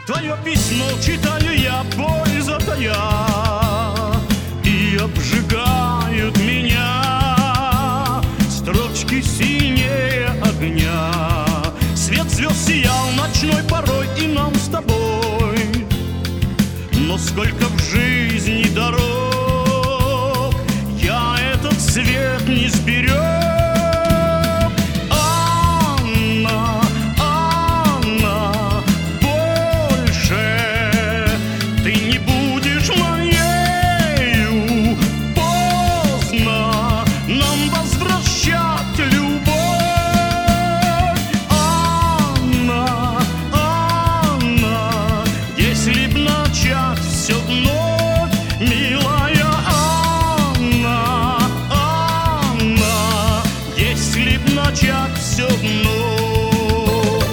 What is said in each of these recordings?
Твое письмо читаю я, боль затая, и обжигают меня строчки синее огня. Свет звезд сиял ночной порой и нам с тобой, но сколько в жизни дорог я этот свет не сберег. Все вновь, милая Анна, Анна, если б начать все вновь.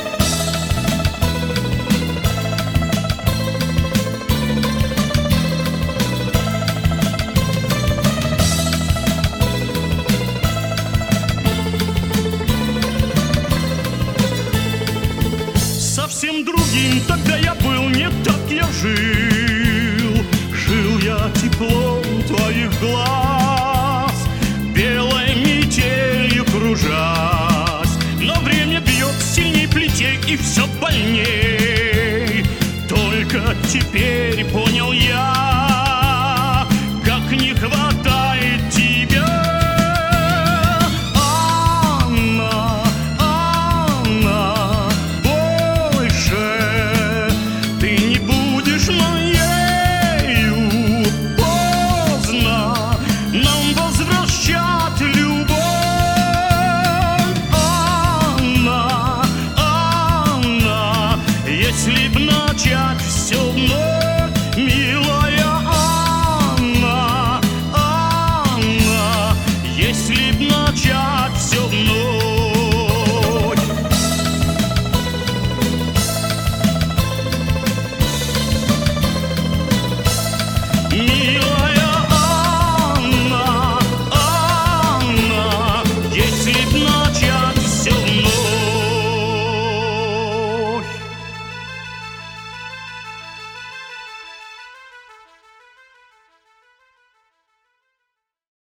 Совсем другим тогда я был, не так я жил. Жил я теплом твоих глаз, белой метелью кружась. Но время бьет сильней плетей, и все больней. Только теперь